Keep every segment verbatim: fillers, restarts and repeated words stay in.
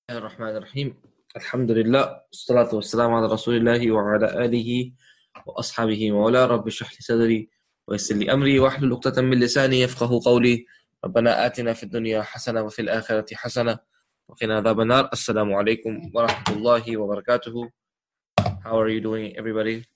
الرحمن الرحيم الحمد لله والصلاة والسلام على رسول الله وعلى آله وأصحابه وعلى رب اشرح لي صدري ويسر لي أمري واحلل عقدة من لساني يفقه قولي ربنا آتنا في الدنيا حسنة وفي الآخرة حسنة وقنا عذاب النار. Assalamu alaikum wa rahmatullahi wa barakatuhu. How are you doing, everybody?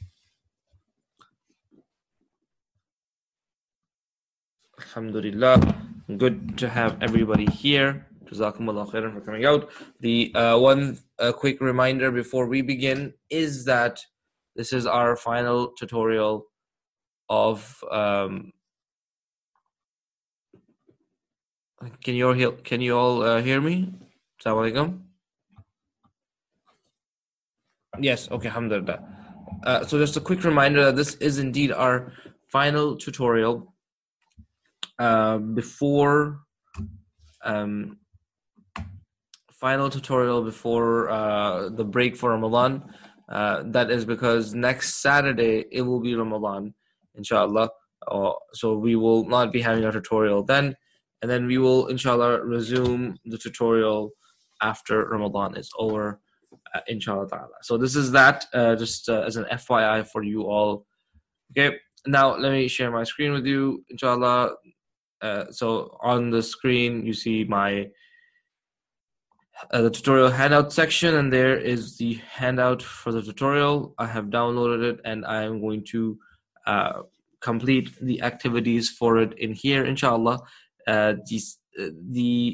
Alhamdulillah. Good to have everybody here. Jazakumullah khairan for coming out. The uh, one uh, quick reminder before we begin is that this is our final tutorial of. Um, can you all hear? Can you all uh, hear me? Assalamu alaikum. Yes. Okay. Alhamdulillah. Uh, so just a quick reminder that this is indeed our final tutorial uh, before. Um, final tutorial before uh, the break for Ramadan. Uh, that is because next Saturday it will be Ramadan, inshallah. Uh, so we will not be having a tutorial then, and then we will, inshallah, resume the tutorial after Ramadan is over, uh, inshallah ta'ala. So this is that, uh, just uh, as an F Y I for you all. Okay, now let me share my screen with you, inshallah. Uh, so on the screen you see my Uh, the tutorial handout section, and there is the handout for the tutorial. I have downloaded it and I am going to uh, complete the activities for it in here, inshallah. Uh, these, uh, the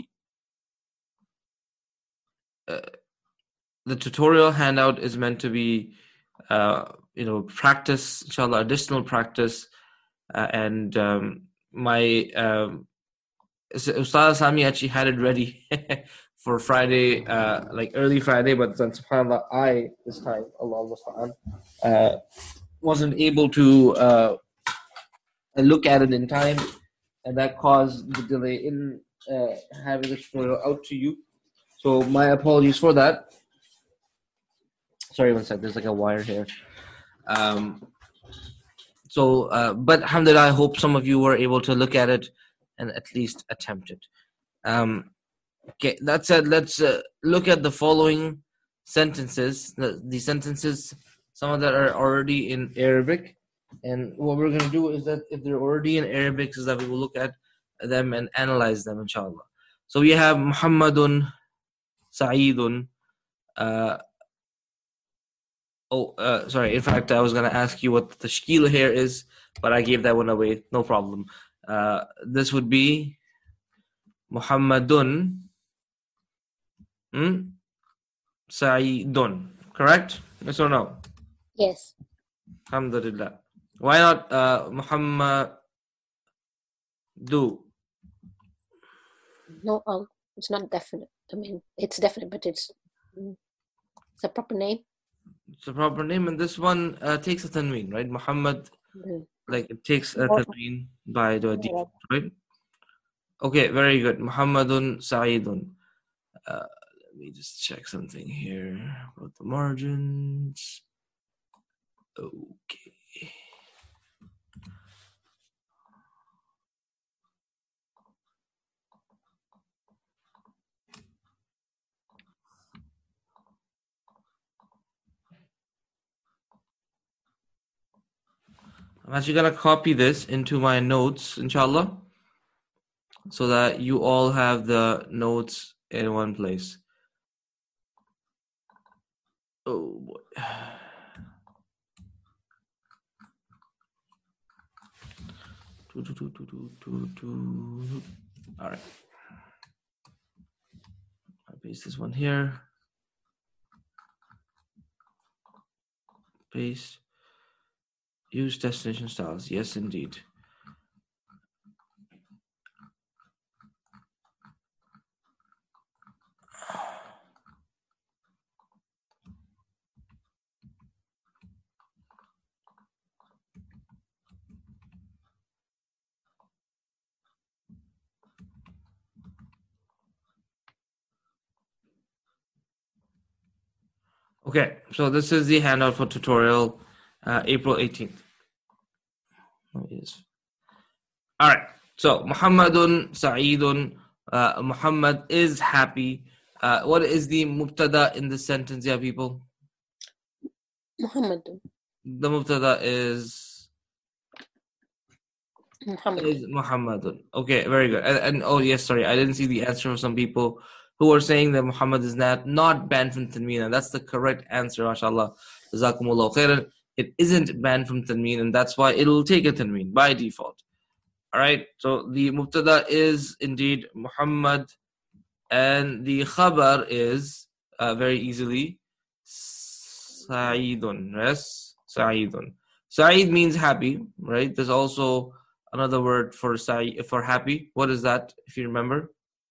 uh, the tutorial handout is meant to be uh, you know practice, inshallah, additional practice, uh, and um, my um, Ustaz Sami actually had it ready for Friday, uh, like early Friday, but then subhanAllah, I, this time, Allah Musta'an, uh, wasn't able to uh, look at it in time, and that caused the delay in uh, having the tutorial out to you. So my apologies for that. Sorry, one sec, there's like a wire here. Um, so, uh, but alhamdulillah, I hope some of you were able to look at it and at least attempt it. Um, Okay, that said, let's uh, look at the following sentences. The, the sentences, some of that are already in Arabic. And what we're going to do is that if they're already in Arabic, is that we will look at them and analyze them, inshallah. So we have Muhammadun Sa'idun. Uh, oh, uh, sorry. In fact, I was going to ask you what the tashkil here is, but I gave that one away. No problem. Uh, this would be Muhammadun Hmm? Sa'idun, correct? Yes or no? Yes. Alhamdulillah. Why not uh, Muhammad do? No, um, it's not definite. I mean, it's definite, but it's it's a proper name. It's a proper name, and this one uh, takes a tanween, right? Muhammad, mm-hmm. like it takes a tanween by the default, right? Okay, very good. Muhammadun Sa'idun. Uh, Let me just check something here about the margins. Okay. I'm actually going to copy this into my notes, inshallah, so that you all have the notes in one place. Oh boy. All right. I'll paste this one here. Paste. Use destination styles. Yes, indeed. Okay, so this is the handout for tutorial uh, April eighteenth. Oh, yes. All right, so Muhammadun Sa'idun, uh, Muhammad is happy. Uh, what is the mubtada in this sentence, yeah, people? Muhammad. The mubtada is Muhammad. is Muhammadun. Okay, very good. And, and oh yes, sorry, I didn't see the answer of some people who are saying that Muhammad is not not banned from tanween, and that's the correct answer. MashaAllah, Jazakumullah khairan. It isn't banned from tanween, and that's why it'll take a tanween by default. All right. So the mubtada is indeed Muhammad, and the khabar is uh, very easily Sa'idun. Yes, Sa'idun. Sa'id means happy, right? There's also another word for Sa'i for happy. What is that, if you remember?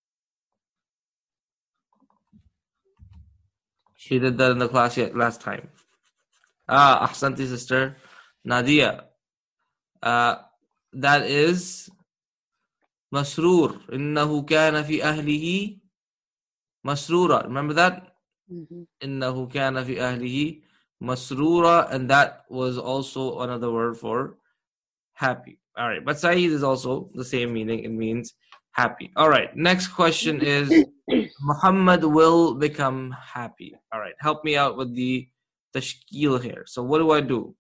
She did that in the class yet last time. Ah, Ahsanti sister. Nadia. Uh, that is Masroor. Innahu kana fi ahlihi Masroora. Remember that? Innahu kana fi ahlihi Masroora. And that was also another word for happy. All right. But Sa'id is also the same meaning. It means happy. All right. Next question is Muhammad will become happy. All right. Help me out with the tashkil here. So what do I do?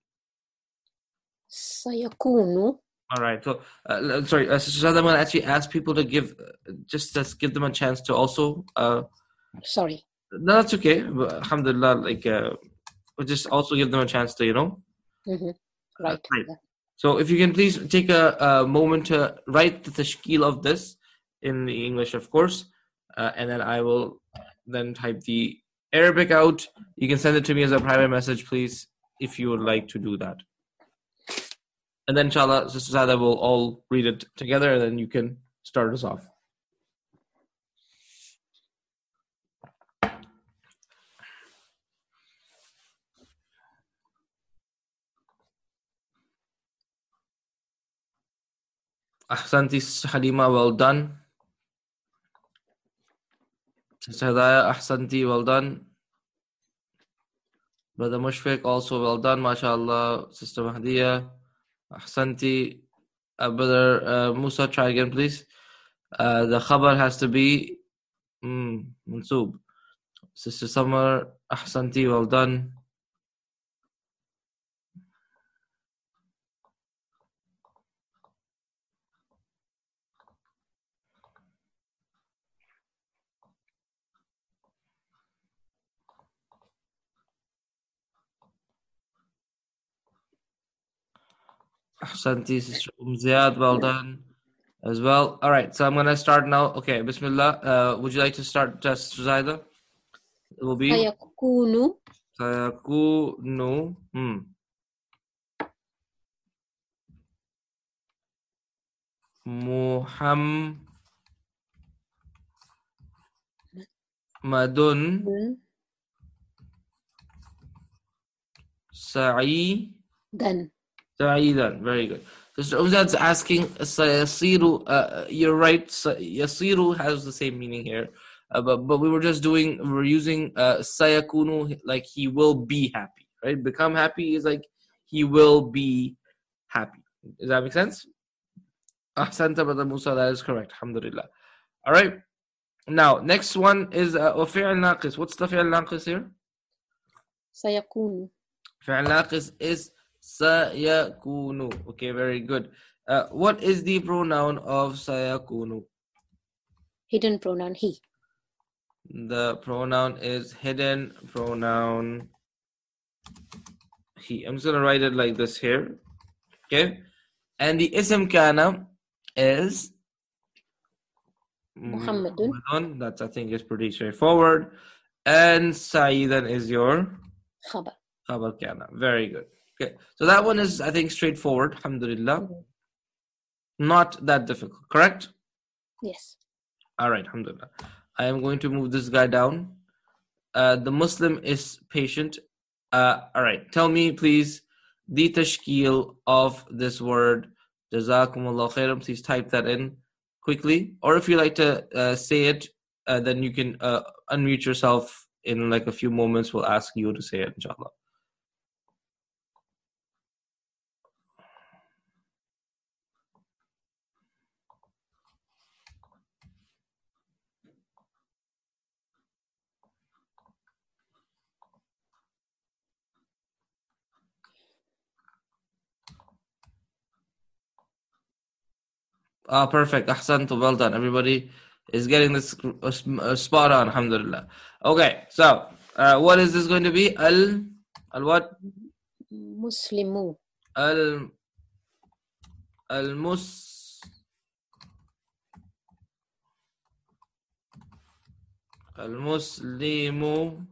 Sayakunu. All right. So, uh, sorry, uh, Sister Shahada, I'm going to actually ask people to give, uh, just to give them a chance to also. Uh, Sorry. No, that's okay. But, alhamdulillah, like, uh, we'll just also give them a chance to, you know. Mm-hmm. Right. Uh, right. Yeah. So, if you can please take a, a moment to write the tashkil of this in the English, of course, uh, and then I will then type the Arabic out. You can send it to me as a private message, please, if you would like to do that. And then, inshallah, Sister Sada will all read it together, and then you can start us off. Ahsanti, Sister Halima, well done. Sister Hidayah, Ahsanti, well done. Brother Mushfiq, also well done, mashallah. Sister Mahdiya, Ahsanti. Uh, Brother uh, Musa, try again, please. Uh, the khabar has to be mm, mansoob. Sister Samar, Ahsanti, well done. Ahsanti, Sister Um Ziyad, well done as well. All right, so I'm going to start now. Okay, Bismillah. Uh, would you like to start, uh, Sister Zaida? It will be Sayakunu. Sayakunu. Hmm. Muhammadun Sa'idan. Sa'idan. Very good. Sister Umzad's asking, Sayasiru, uh, you're right, Yasiru has the same meaning here. Uh, but, but we were just doing, we were using uh, Sayakunu, like he will be happy, right? Become happy is like he will be happy. Does that make sense? Ahsanta, Brother Musa, that is correct. Alhamdulillah. All right. Now, next one is uh, fi'l naqis. What's the fi'l naqis here? Sayakunu. Fi'l naqis is sayakunu. Okay, very good. Uh, what is the pronoun of sayakunu? Hidden pronoun he. The pronoun is hidden pronoun he. I'm just going to write it like this here. Okay. And the ism kana is Muhammadun. That's, I think, is pretty straightforward. And Sa'idan is your Khabar. Khabar kana. Very good. Okay. So that one is, I think, straightforward. Alhamdulillah. Mm-hmm. Not that difficult. Correct? Yes. All right. Alhamdulillah. I am going to move this guy down. Uh, the Muslim is patient. Uh, all right. Tell me, please, the tashkil of this word. Jazakumullah khairan. Please type that in quickly. Or if you like to uh, say it, uh, then you can uh, unmute yourself in like a few moments. We'll ask you to say it, inshallah. Ah, perfect. Ahsantu, well done. Everybody is getting this uh, uh, spot on, alhamdulillah. Okay, so uh, what is this going to be? Al, al what? Muslimu. Al, al mus, al muslimu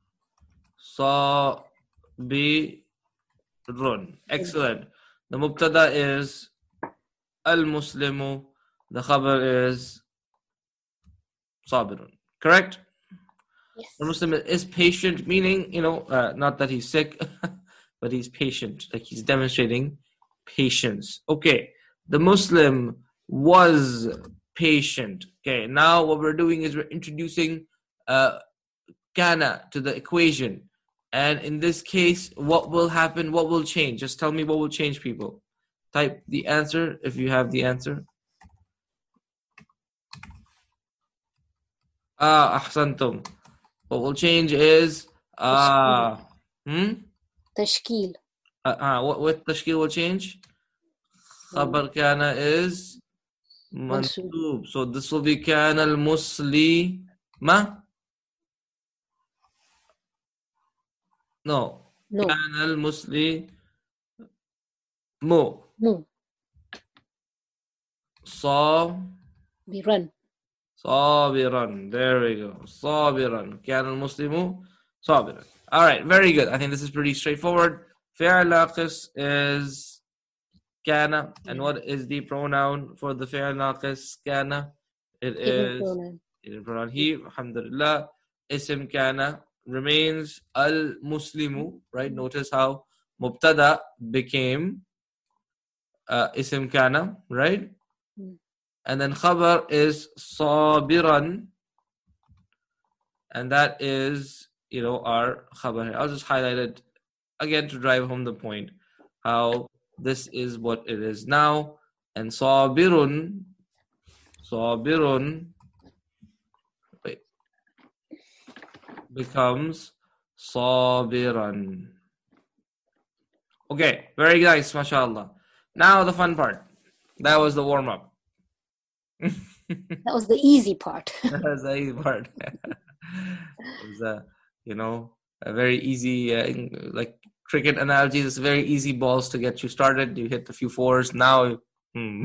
sabirun. Excellent. The mubtada is al muslimu. The khabar is sabirun. Correct? Yes. The Muslim is patient, meaning, you know, uh, not that he's sick, but he's patient, like he's demonstrating patience. Okay, the Muslim was patient. Okay, now what we're doing is we're introducing uh, kana to the equation. And in this case, what will happen? What will change? Just tell me what will change, people. Type the answer if you have the answer. Ah, ahsantum. What will change is uh, hmm? Tashkil. Uh, uh, what, what tashkil will change? Khabar kana is mansoob. So this will be kana al-muslima. No. No. Kana al-muslimu. No. Sabiran. Biran. Sabiran. There we go. Sabiran. Kana al-muslimu. Sabiran. All right. Very good. I think this is pretty straightforward. Fi'al naqis is kana. And what is the pronoun for the fi'al naqis? Kana. It Hidden is pronoun. hidden pronoun he. Alhamdulillah. Ism kana remains al muslimu. Right. Notice how mubtada became uh, ism kana. Right. Mm. And then khabar is sabiran. And that is, you know, our khabar here. I'll just highlight it again to drive home the point. How this is what it is now. And sabirun. Sabirun. Wait. Becomes sabiran. Okay, very nice, mashallah. Now the fun part. That was the warm up. That was the easy part. That was the easy part. It was a, you know, a very easy, uh, like cricket analogy. It's very easy balls to get you started. You hit a few fours. Now, hmm.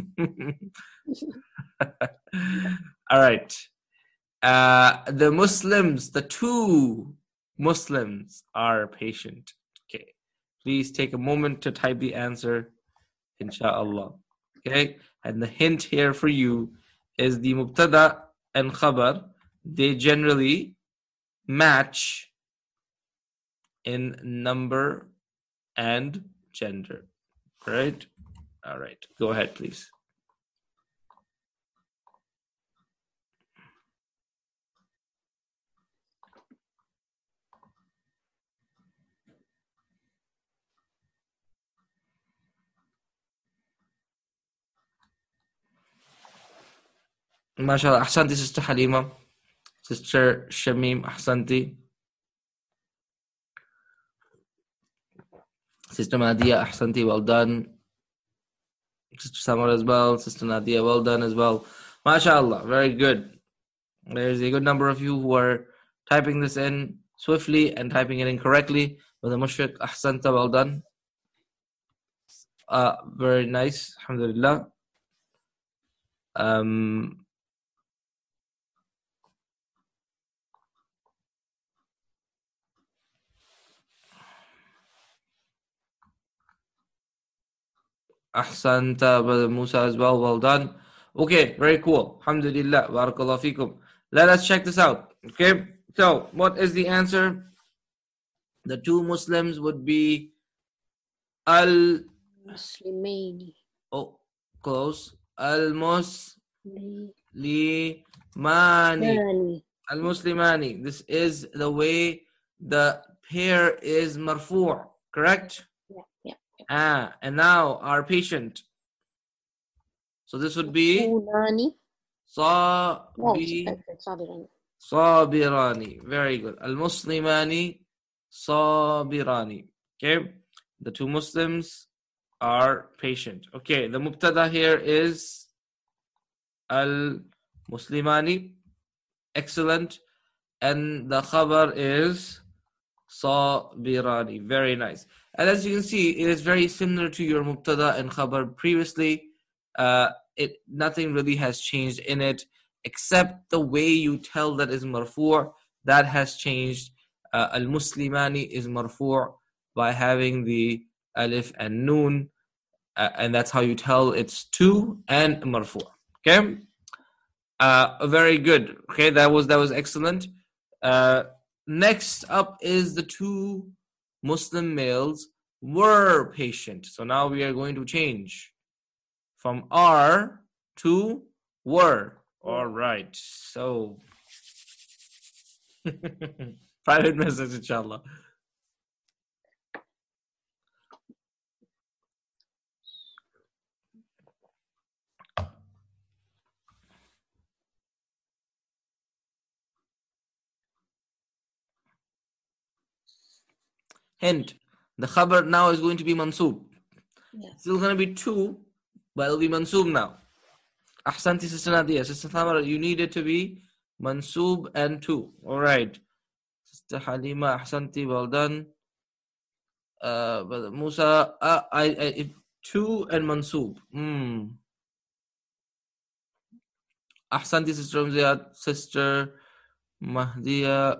All right. Uh, the Muslims, the two Muslims are patient. Okay. Please take a moment to type the answer, inshallah. Okay. And the hint here for you is the mubtada and khabar, they generally match in number and gender. Right? All right. Go ahead, please. MashaAllah. Ahsanti, Sister Halima. Sister Shamim, Ahsanti. Sister Nadia, Ahsanti, well done. Sister Samar as well. Sister Nadia, well done as well. MashaAllah, very good. There's a good number of you who are typing this in swiftly and typing it in correctly. With the Mushfiq, Ahsanta, well done. Uh, very nice, alhamdulillah. Um, Ahsanta, Brother Musa as well, well done. Okay, very cool. Alhamdulillah, barakallahu fikum. Let us check this out. Okay, so what is the answer? The two Muslims would be Al Muslimaini. Oh, close. Al Muslimani. Mani. Al Muslimani. This is the way the pair is marfu', correct? Yeah, yeah. Ah, and now our patient. So this would be Unani. Sabi Sabirani. Sabirani. Very good. Al Muslimani Sabirani. Okay. The two Muslims are patient. Okay, the mubtada here is al-Muslimani. Excellent. And the khabar is sabirani. Very nice. And as you can see, it is very similar to your mubtada and khabar previously. Uh, it nothing really has changed in it, except the way you tell that is marfu'. That has changed. Uh, al-Muslimani is marfu' by having the alif and noon, uh, and that's how you tell it's two and marfu'. Okay, uh, very good. Okay, that was that was excellent. Uh, next up is the two Muslim males were patient. So now we are going to change from are to were. All right. So private message, inshallah. Hint, the khabar now is going to be mansoob. Yeah. It's still going to be two, but it'll be mansoob now. Ahsanti, Sister Nadia. Sister Thamara, you need it to be mansoob and two. All right. Sister Halima, Ahsanti, well done. Uh, Brother Musa, uh, I, I, if two and mansoob. Hmm. Ahsanti, Sister Umziyat, Sister Mahdiya,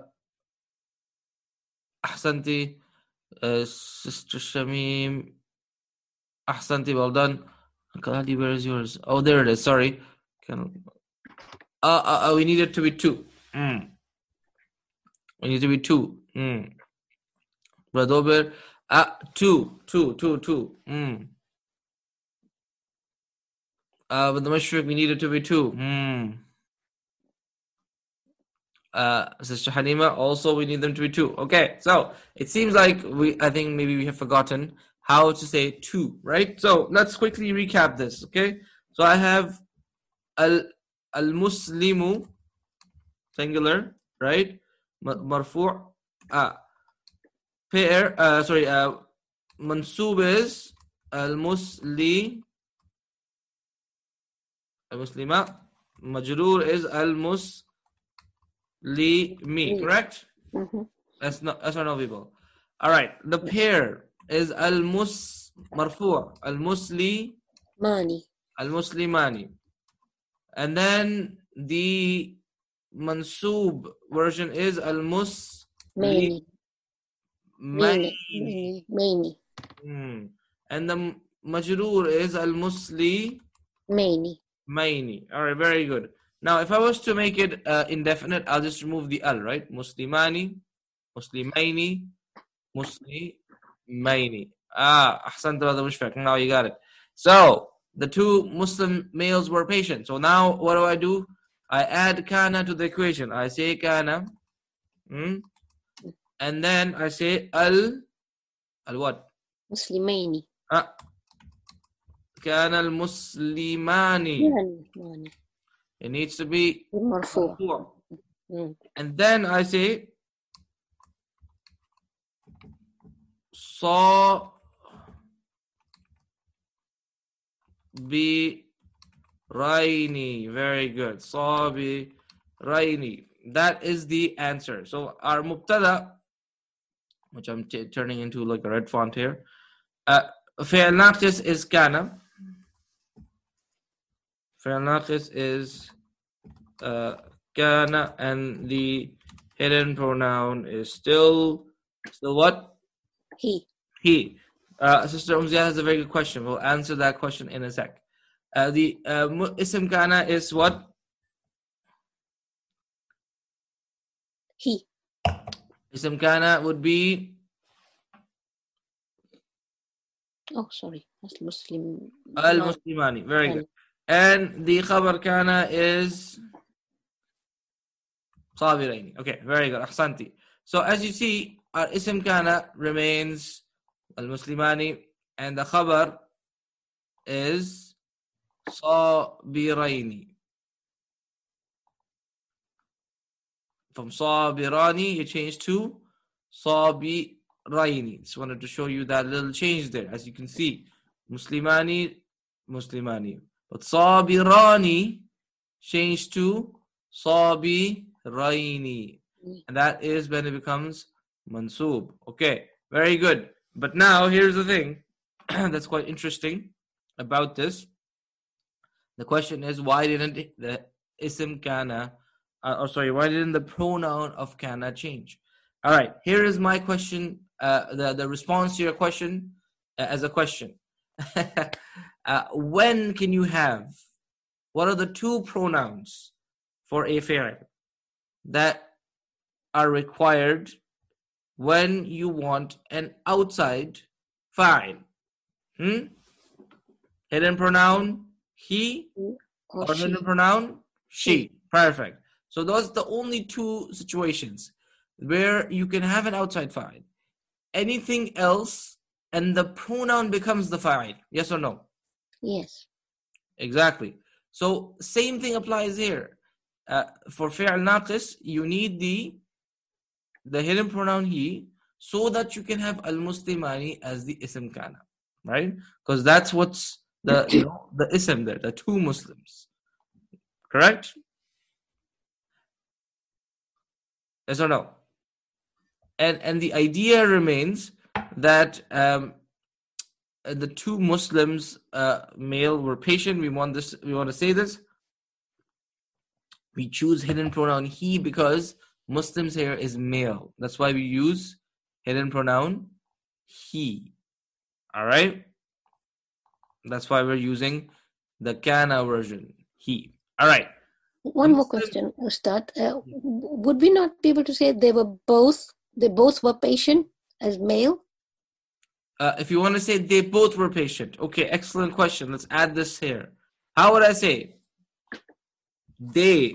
Ahsanti, uh, Sister Shamim, Ahsanti, well done. Uncle Ali, where is yours? Oh, there it is. Sorry. Can, uh, uh, uh, we need it to be two. Mm. We need to be two. Mm. Brother, uh, two, two, two, two. Mm. Uh, with the Mashfiq, we need it to be two. Mm. Uh, Sister Halima, also we need them to be two. Okay, so it seems like we, I think maybe we have forgotten how to say two, right? So let's quickly recap this, okay? So I have al al Muslimu, singular, right? Marfu', uh, pair, uh, sorry, uh, mansoob is al Musli, al Muslima, majroor is al Mus. Li me, correct? Mm-hmm. That's not that's not no people. All right. The pair is al mus marfu' al musli Mani. al muslimani, and then the mansoob version is al mus Mani. Mani. Mani. Mani. Hmm. And the majroor is al musli Mani. Maini. All right, very good. Now, if I was to make it uh, indefinite, I'll just remove the al, right? Muslimani, Muslimaini, Muslimaini. Ah, ahsan brother Mushfiq. Now you got it. So, the two Muslim males were patient. So now, what do I do? I add kana to the equation. I say kana. Hmm? And then I say al, al what? Muslimaini. Ah, kana al muslimani. Mani. It needs to be Marfu'. Mm. And then I say saw be raini. Very good. Saw be raini. That is the answer. So our mubtada, which I'm t- turning into like a red font here, uh, fi'l naqis is kana. Fi'l naqis is uh, kana, and the hidden pronoun is still still what? He. He. Uh, Sister Umzia has a very good question. We'll answer that question in a sec. Uh, the uh, ism kana is what? He. Ism kana would be. Oh, sorry. That's Muslim. Al Muslimani. Very good. And the khabar kana is Sabiraini. Okay, very good. Ahsanti. So as you see, our ism kana remains Al Muslimani, and the khabar is Sabiraini. From Sabirani, you change to Sabiraini. Just wanted to show you that little change there. As you can see, Muslimani, Muslimani. But Sabirani, change to صابرين. And that is when it becomes mansoob. Okay, very good. But now here's the thing that's quite interesting about this. The question is, why didn't the ism kana, uh, or sorry, why didn't the pronoun of kana change? All right, here is my question, uh, the, the response to your question uh, as a question. uh, when can you have, what are the two pronouns for a fi'l that are required when you want an outside fa'il? Hmm? Hidden pronoun he or, or she. hidden pronoun she. She. Perfect. So those are the only two situations where you can have an outside fa'il. Anything else and the pronoun becomes the fa'il. Yes or no? Yes. Exactly. So same thing applies here. Uh, for fi'al naqis, you need the the hidden pronoun he so that you can have al-muslimani as the ism kana, right? Because that's what's the you know the ism there, the two Muslims. Correct? Yes or no? And and the idea remains that um, the two Muslims, uh, male, were patient. We want this. We want to say this. We choose hidden pronoun he because Muslims here is male. That's why we use hidden pronoun he. All right. That's why we're using the kana version he. All right. One more question, Ustad. Uh, would we not be able to say they were both, they both were patient as male? Uh, if you want to say they both were patient. Okay, excellent question. Let's add this here. How would I say? They.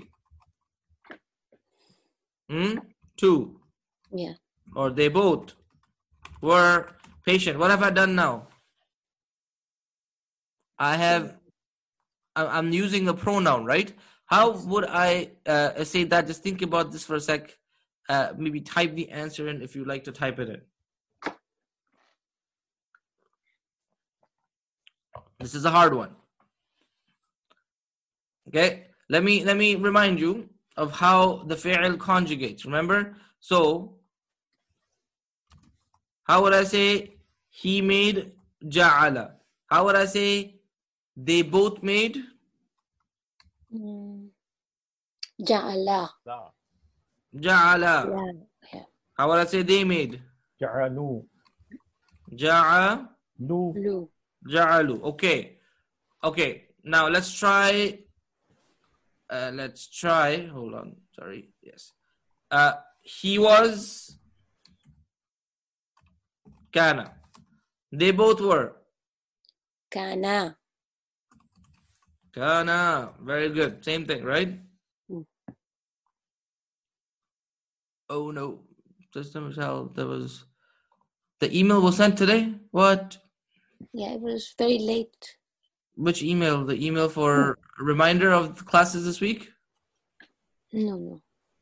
Hmm? Two. Yeah. Or they both were patient. What have I done now? I have, I'm using a pronoun, right? How would I uh, say that? Just think about this for a sec. Uh, maybe type the answer in if you like to type it in. This is a hard one. Okay, let me let me remind you of how the fi'il conjugates. Remember? So, how would I say he made ja'ala? How would I say they both made? Mm. Ja'ala. Ja'ala. Yeah. Yeah. How would I say they made? Ja'alu. Ja'a. Lu. Lu. Ja'alu. Okay. Okay. Now let's try. Uh, let's try. Hold on. Sorry. Yes. Uh, he was. Kana. They both were. Kana. Kana. Very good. Same thing, right? Mm. Oh no. System Michelle, there was. The email was sent today? What? Yeah, it was very late. Which email? The email for a reminder of the classes this week? No, no.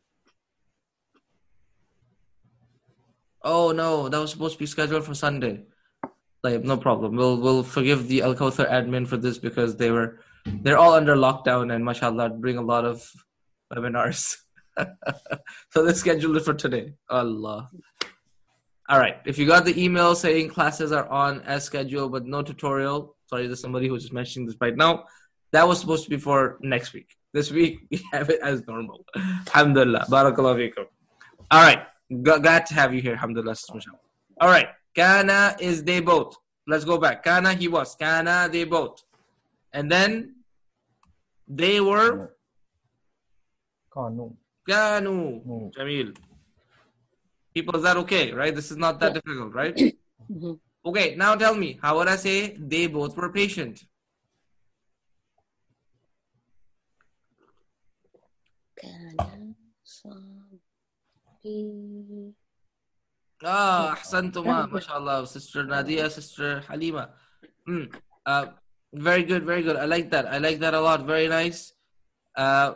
Oh no, that was supposed to be scheduled for Sunday. Like, no problem. We'll we'll forgive the Al Kawthar admin for this because they were they're all under lockdown and mashallah bring a lot of webinars. So they scheduled it for today. Allah. All right. If you got the email saying classes are on as scheduled but no tutorial, sorry, there's somebody who's just mentioning this right now. That was supposed to be for next week. This week we have it as normal. Alhamdulillah. Barakallahu feekum. All right. Glad to have you here. Alhamdulillah. All right. Kana is they both. Let's go back. Kana he was. Kana they both. And then they were. Kanu. Kanu. Jamil. People, is that okay, right? This is not that difficult, right? Mm-hmm. Okay, now tell me, how would I say they both were patient? Kana. Sabi. Ah, ahsantuma, mashallah, Sister Nadia, Sister Halima. Mm, uh, very good, very good. I like that. I like that a lot. Very nice. Uh,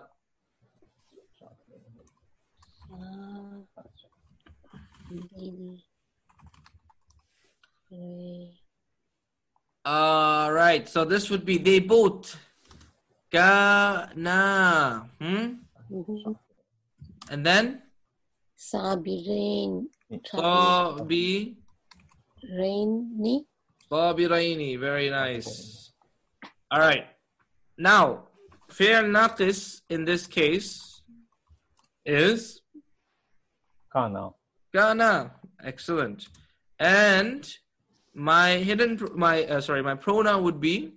all right, so this would be they both. Kana. Hmm? Mhm. And then Sabirain. Sabi. Rainy. Sabiraini. Very nice. All right. Now, fi'l naqis in this case is Kana. kana. Excellent. And my hidden, pro- my uh, sorry, my pronoun would be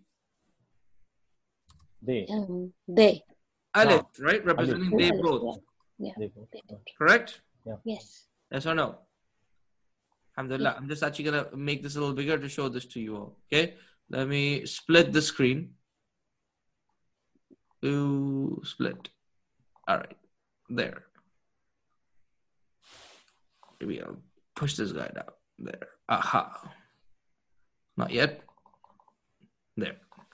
They. Um, they. alif, right? Representing Alif. they Alif, both. Yeah. They. They both. Correct? Yes. Yes or no? Alhamdulillah. Yeah. I'm just actually gonna make this a little bigger to show this to you all. Okay? Let me split the screen. Ooh, split. All right. There. Maybe I'll push this guy down. There. Aha. Not yet. There.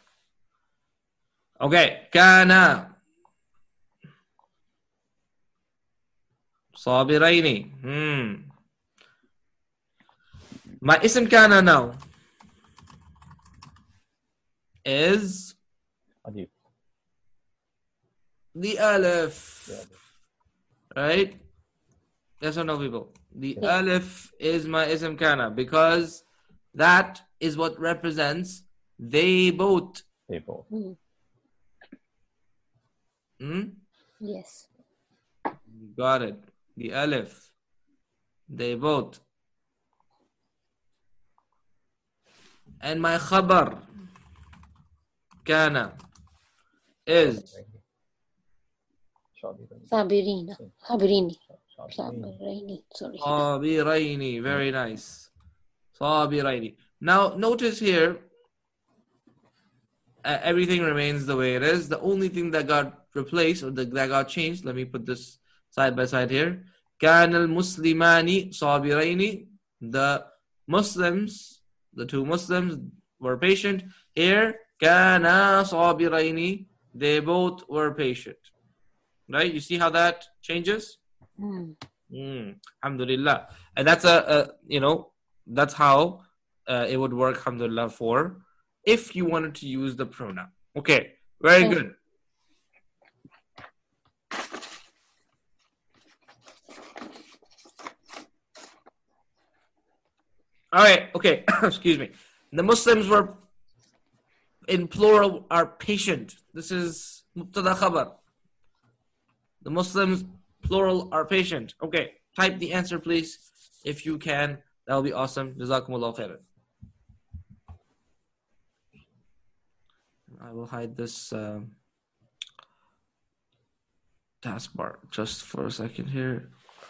Okay. Kana. Sabiraini. Hmm. My ism kana now is Alif. the alif. Yeah. Right? Yes or no, people? The Yeah. alif is my ism kana because that is what represents they both. They both. Mm. Hmm? Yes. Got it. The alif. They both. And my khabar kana is Sabirain. Sabirina. Sabirini. Sabirain. Sabiraini. Sorry. Sabiraini. Very nice. Sabiraini. Now, notice here, uh, everything remains the way it is. The only thing that got replaced or that got changed, let me put this side by side here. Kana al-Muslimani sabiraini. The Muslims, the two Muslims were patient. Here, kana sabiraini. They both were patient. Right? You see how that changes? Mm. Mm, alhamdulillah. And that's a, a, you know, that's how uh, it would work, alhamdulillah, for if you wanted to use the pronoun. Okay, very Okay. good. All right, okay, excuse me. The Muslims were, in plural, are patient. This is mubtada khabar. The Muslims, plural, are patient. Okay, type the answer, please, if you can. That will be awesome. Jazakumullah khairan. I will hide this um, taskbar just for a second here.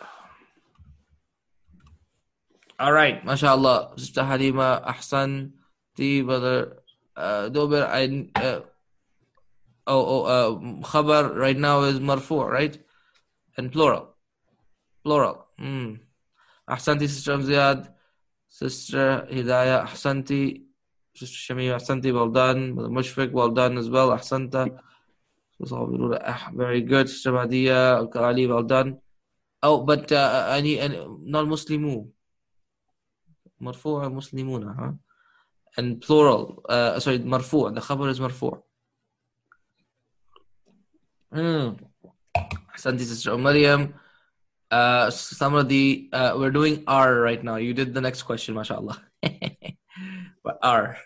All right, mashallah. Sister Halima, Ahsan, the brother uh, Dober, I, uh, oh, oh, uh, khabar right now is marfu', right? And plural. Plural. Mm. Ahsanti, Sister Amziyad, Sister Hidayah, Ahsanti, Sister Shamim, Ahsanti, well done. Brother Mushfiq, well done as well. Ahsanta. Very good. Sister Madiya, Al-Kali, well done. Oh, but uh, I need, uh, non-Muslimu. Marfu' Muslimuna, huh? And plural, uh, sorry, marfu'. The khabar is marfu'. Mm. Ahsanti, Sister Maryam. Uh, some of the, uh, we're doing R right now. You did the next question, mashallah. But R.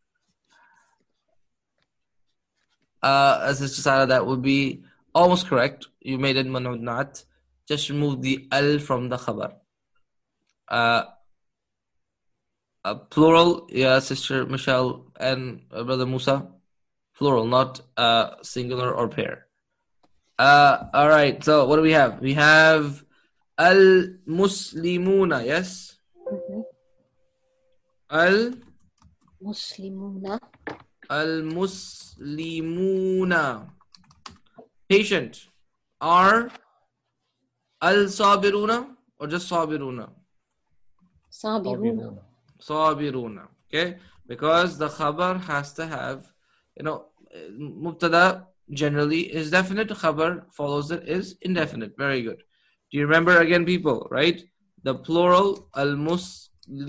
Uh, Sister Sarah, that would be almost correct. You made it man'ud. Just remove the al from the khabar. Uh, uh, plural, yeah, Sister Michelle and uh, Brother Musa. Plural, not uh, singular or pair. Uh, all right, so what do we have? We have al-Muslimuna, yes? Mm-hmm. Al Muslimuna. Al-Muslimuna. Patient. Are al-Sabiruna or just Sabiruna? Sabiruna. Sabiruna. Okay? Because the khabar has to have, you know, mubtada generally is definite, khabar follows it is indefinite. Very good. Do you remember again, people, right? The plural,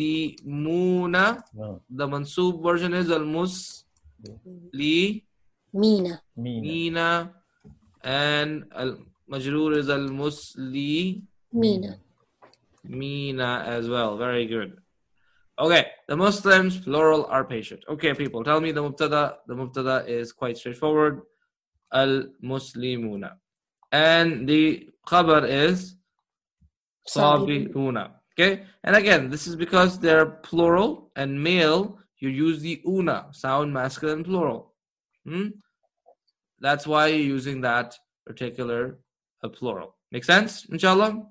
al-Muslimuna. No. The mansoob version is al-Musli. Mina. Mina. Mina. And al-majroor is al-musli. Mina. Mina as well. Very good. Okay, the Muslims, plural, are patient. Okay, people, tell me the mubtada. The mubtada is quite straightforward. Al-muslimuna. And the khabar is sabiruna. Okay, and again, this is because they're plural and male, you use the una, sound masculine plural. Hmm? That's why you're using that particular uh, plural. Make sense, inshallah?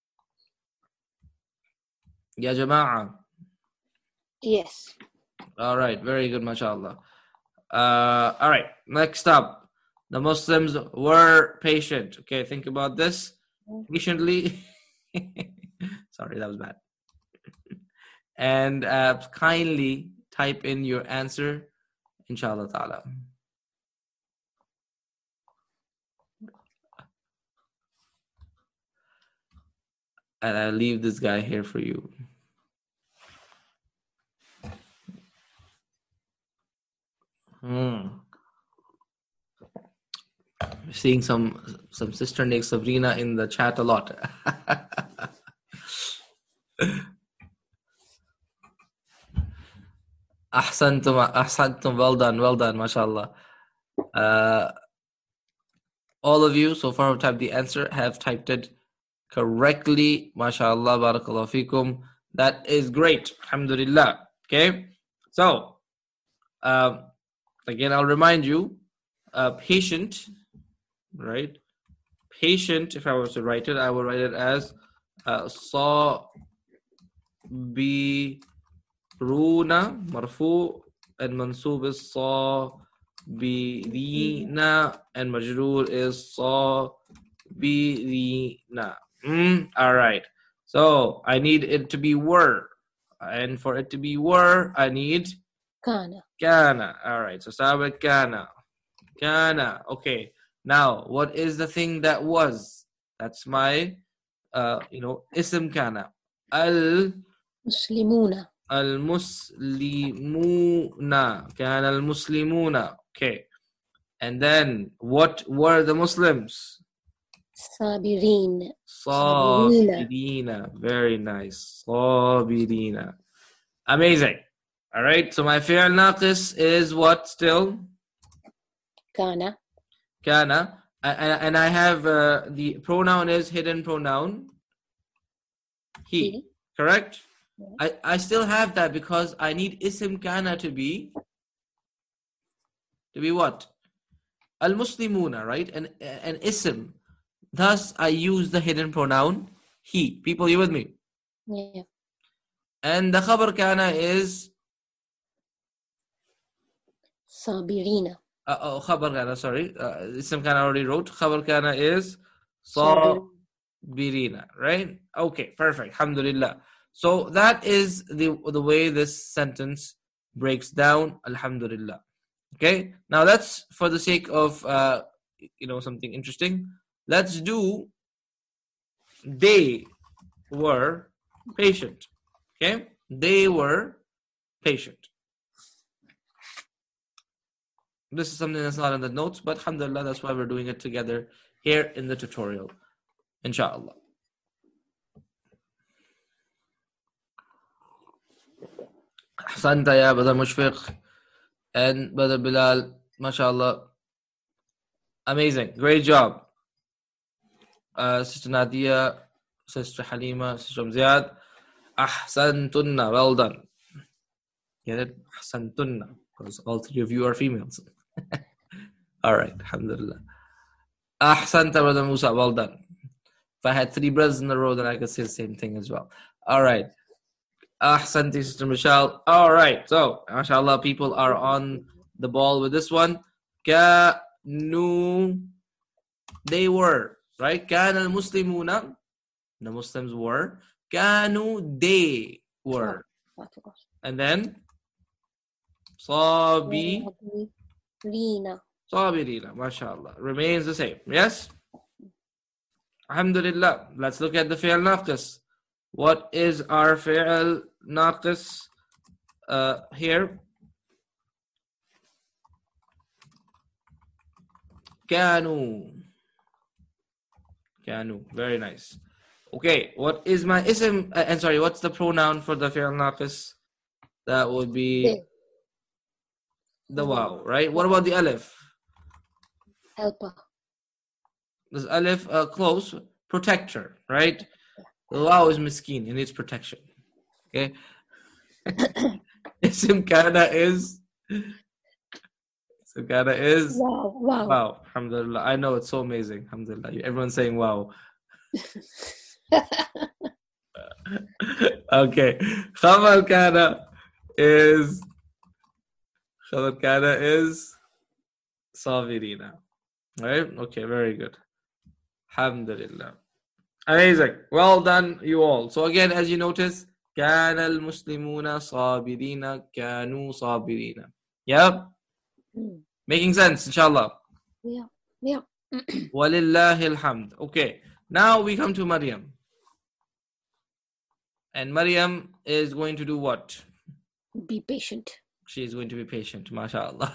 Ya Jama'a. Yes. All right, very good, mashallah. Uh, all right, next up, the Muslims were patient. Okay, think about this patiently. Sorry, that was bad. And uh, kindly type in your answer, inshallah ta'ala. And I'll leave this guy here for you. Hmm. Seeing some some sister named Sabrina in the chat a lot. Ahsantum, ahsantum, well done, well done, mashallah. Uh, all of you so far who typed the answer have typed it correctly, mashallah, barakallahu fikum. That is great, alhamdulillah. Okay, so um, again, I'll remind you, uh, patient, right? Patient, if I was to write it, I would write it as uh, saw be runa marfu and mansub is saw be rina and majroor is saw be rina. Mm, all right. So I need it to be were, and for it to be were, I need Kana. kana. All right. So start with kana. Kana. Okay. Now, what is the thing that was? That's my, uh, you know, ism kana. Al Muslimuna. al muslimuna. Kana al muslimuna. Okay. And then, what were the Muslims? Sabirin. Sabirina. Very nice. Sabirina. Amazing. All right. So my fi'al naqis is what still? Kana. Kana. And, and I have uh, the pronoun is hidden pronoun. He. He. Correct? Yes. I, I still have that because I need ism kana to be to be what? Al-Muslimuna, right? An, an ism. Thus, I use the hidden pronoun he. People, you with me? Yeah. And the khabar kana is Sabirina. uh, oh, khabar kana, sorry. Uh, ism kana already wrote. Khabar kana is Sabir. sabirina, right? Okay, perfect. Alhamdulillah. So that is the the way this sentence breaks down. Alhamdulillah. Okay. Now let's, for the sake of uh, you know, something interesting, let's do they were patient. Okay, they were patient. This is something that's not in the notes, but alhamdulillah, that's why we're doing it together here in the tutorial, inshallah. Ahsanta ya Brother Mushfiq and Brother Bilal, mashallah. Amazing, great job. Uh, Sister Nadia, Sister Halima, Sister Mziad. Ahsantunna, well done. Get it? Ahsantunna, because all three of you are females. All right, alhamdulillah. Ahsanta, Brother Musa, well done. If I had three brothers in a row, then I could say the same thing as well. All right. Ahsanti, Sister Michelle. All right. So, mashallah, people are on the ball with this one. Kanu, they were, right? Kana al-Muslimuna, the Muslims were. Kanu, they were. And then, Sabi, Sabirina. Sabirina, mashallah. Remains the same. Yes? Alhamdulillah. Let's look at the fi'al naqis. What is our fi'al naqis uh, here? كانوا. كانوا. Very nice. Okay, what is my ism? Uh, and sorry, what's the pronoun for the fi'l naqis? That would be They. the waw, right? What about the alif? Helper. This alif, uh, close, protector, right? The waw is miskeen, it needs protection. Okay. Ism kana is. Ism kana is. Wow, wow. Wow. Alhamdulillah. I know, it's so amazing. Alhamdulillah. Everyone's saying wow. Okay. Khabar kana is. Khabar kana is. Sabirina. Right? Okay, very good. Alhamdulillah. Amazing. Well done, you all. So again, as you notice, كان المسلمون صابرين كانوا صابرين. Yep. Mm. Making sense, inshallah. Yeah, yeah. Walillahi alhamd. Okay. Now we come to Maryam. And Maryam is going to do what? Be patient. She is going to be patient, mashallah.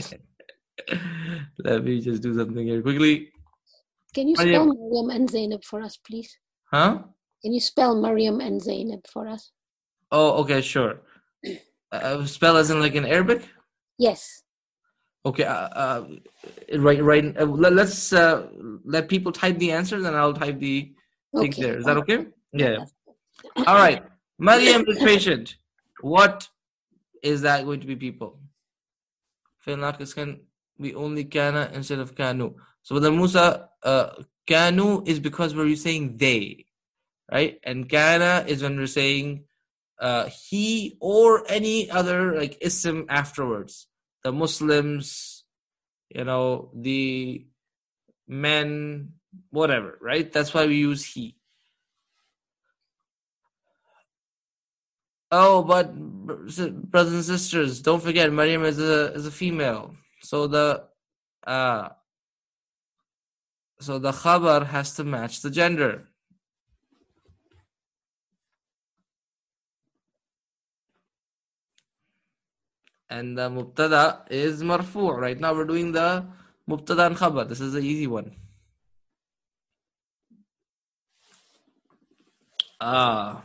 Let me just do something here quickly. Can you Maryam. spell Maryam and Zainab for us, please? Huh? Can you spell Maryam and Zainab for us? Oh, okay, sure. Uh, spell as in like in Arabic? Yes. Okay, uh, uh, right, right. Uh, let, let's uh, let people type the answers, and I'll type the thing Okay. there. Is that okay? Yeah. that's- All right. Maryam is patient. What is that going to be, people? Fi'l naqis can be only kana instead of kanu. So with the Musa, uh, kanu is because we're saying they, right? And kana is when we're saying uh, he or any other like ism afterwards. The Muslims, you know, the men, whatever, right? That's why we use he. Oh, but brothers and sisters, don't forget Maryam is a is a female. So the uh so the khabar has to match the gender. And the mubtada is marfu'. Right now we're doing the mubtada and khabar. This is the easy one. Ah.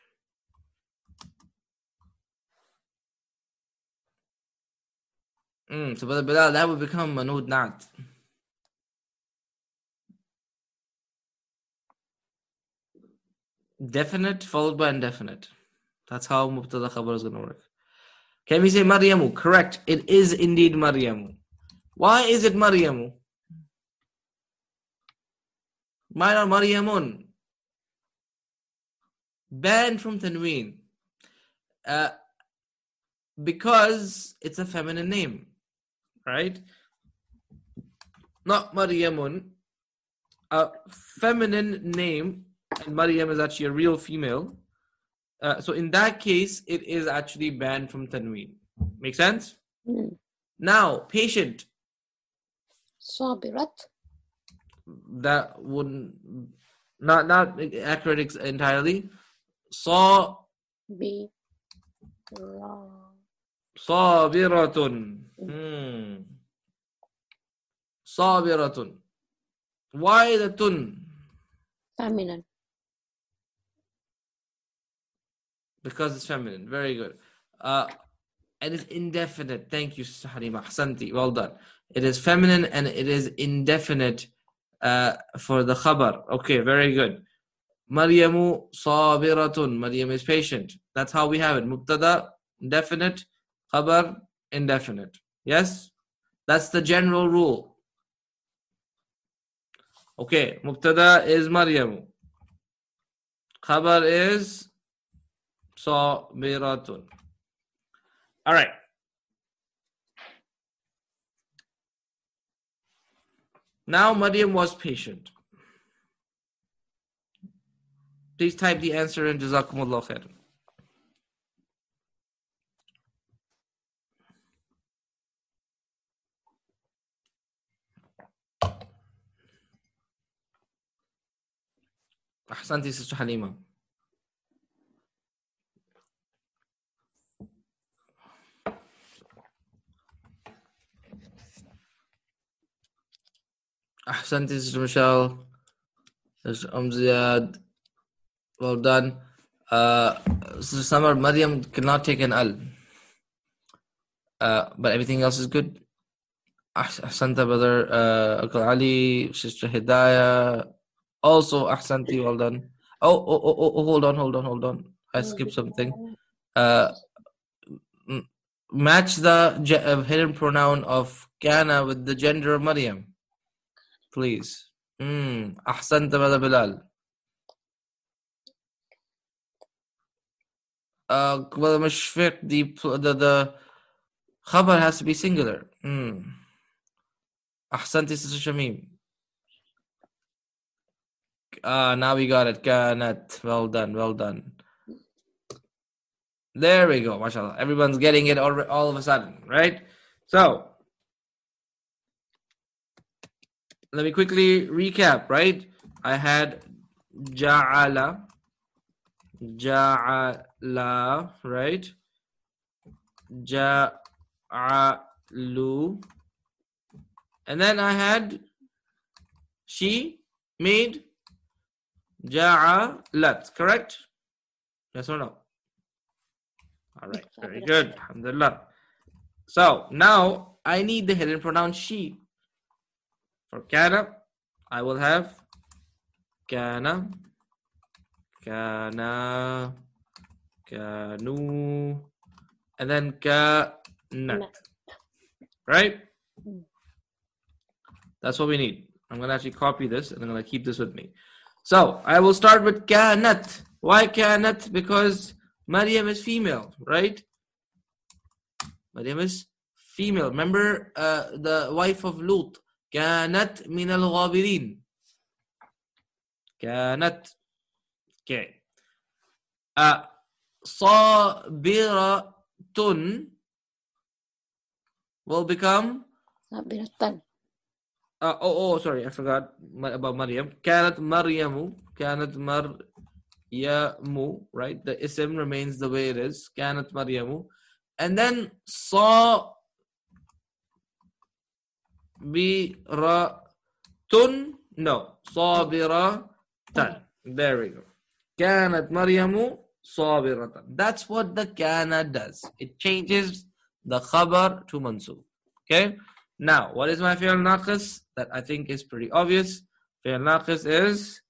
Mm, so Brother Bilal, that would become manud na'at. Definite followed by indefinite. That's how mubtada khabar is going to work. Can we say Maryamu? Correct. It is indeed Maryamu. Why is it Maryamu? Why not Maryamun? Banned from tanween. Uh, because it's a feminine name. Right? Not Maryamun. A feminine name, and Maryam is actually a real female. Uh, so in that case, it is actually banned from tanween. Make sense? Mm. Now, patient. Sabirat. That wouldn't not not accurate ex- entirely. Saw Be. Ra. sabiratun. Hmm. Sabiratun. Why the tun? Feminine. Because it's feminine. Very good. Uh, and it's indefinite. Thank you, Sister Halima. Ahsanti. Well done. It is feminine and it is indefinite uh, for the khabar. Okay, very good. Maryamu sabiratun. Maryam is patient. That's how we have it. Mubtada, indefinite. Khabar, indefinite. Yes? That's the general rule. Okay, Mubtada is Maryamu. Khabar is sabiratun. All right. Now Maryam was patient. Please type the answer in. Jazakumullah khair. Ahsanti, Sister Halima. Ahsanti, Sister Michelle. Sister Um Ziyad. Well done. Uh, Sister Samar, Maryam cannot take an al. Uh, but everything else is good. Ahsanta, brother. Uh, Uncle Ali, Sister Hidayah. Also, Ahsanti, well done. Oh, oh, oh, oh, oh, hold on, hold on, hold on. I skipped something. Uh, m- match the ge- uh, hidden pronoun of Kana with the gender of Maryam, please. Hmm. Ahsanta, brother Bilal. Uh, brother Mashfiq, the the the khabar has to be singular. Hmm. Ahsanti, Sister Shamim. Ah, now we got it. Kanat. Well done, well done. There we go, mashallah. Everyone's getting it all, all of a sudden, right? So, let me quickly recap, right? I had ja'ala, ja'ala, right? Ja'alu. And then I had she made ja'alat, correct? Yes or no? All right, very good. Alhamdulillah. So now I need the hidden pronoun she. For kana, I will have kana, kana, kanu, and then kanat. Right? That's what we need. I'm going to actually copy this and I'm going to keep this with me. So I will start with kanat. Why kanat? Because Maryam is female, right? Maryam is female. Remember uh, the wife of Lut. كانت من الغابرين. كانت. Okay. Uh, صابرة will become. صابرة. Uh, oh, oh, sorry, I forgot about Maryam. كانت مريم. كانت مريم. Right? The ism remains the way it is. كانت مريم. And then صابرة. No. صابرة. There we go. كانت مريم صابرة. That's what the kana does. It changes the khabar to mansub. Okay? Now, what is my fi'l naqis? That I think is pretty obvious. Fi'l naqis is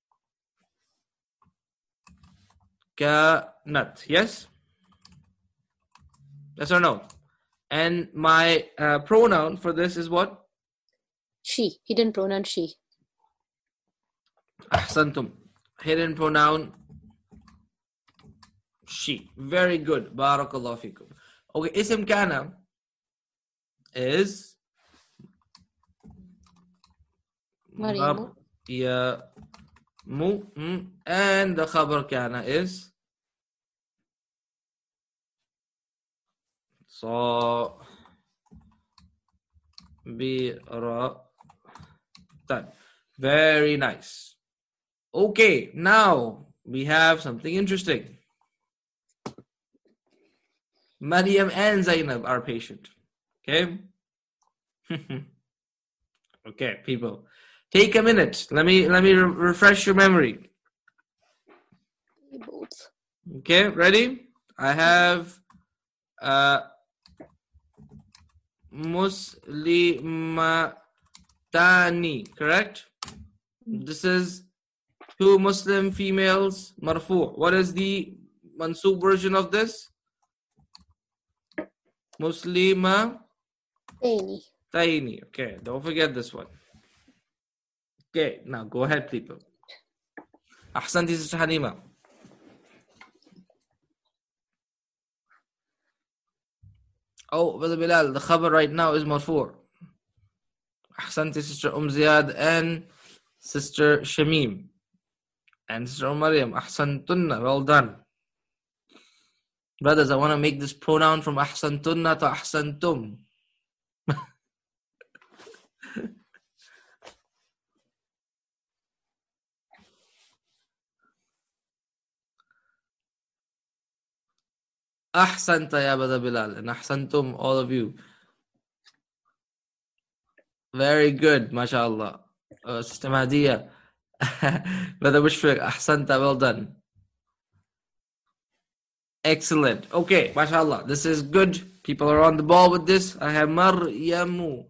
kanat. Yes? Yes or no? And my uh, pronoun for this is what? She. Hidden pronoun she. Ahsantum. Hidden pronoun she. Very good. Barakallahu fikum. Okay, ism kana is Maryamu. Yeah. Mu. And the khabar kana is so biratan. Very nice. Okay, now we have something interesting. Maryam and Zainab are patient. Okay? Okay, people. Take a minute. Let me let me re- refresh your memory. Both. Okay, ready? I have uh Muslimatani, correct? This is two Muslim females, marfu. What is the mansub version of this? Muslima Taini. Taini. Okay, don't forget this one. Okay, now go ahead, people. Ahsanti, Sister Halima. Oh, Brother Bilal, the khabar right now is marfu. Ahsanti, Sister Um Ziyad and Sister Shamim. And Sister Maryam. Ahsantunna. Well done. Brothers, I want to make this pronoun from ahsantunna to ahsantum. Ahsanta ya Brother Bilal and ahsantum, all of you. Very good, mashallah. uh, Sister Mahdiya. Brother Mushfiq, ahsanta, well done. Excellent. Okay, mashallah. This is good. People are on the ball with this. I have Maryamu.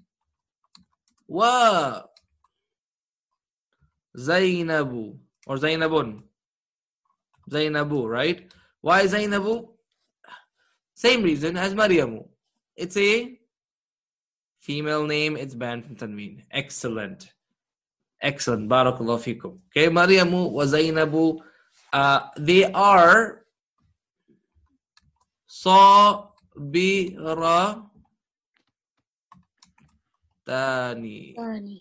Wa Zainabu. Or Zainabun. Zainabu, right? Why Zainabu? Same reason as Maryamu. It's a female name. It's banned from Tanween. Excellent. Excellent. Barakallahu fikum. Okay, Maryamu wa Zainabu. Uh, they are Sabira Tani. Tani.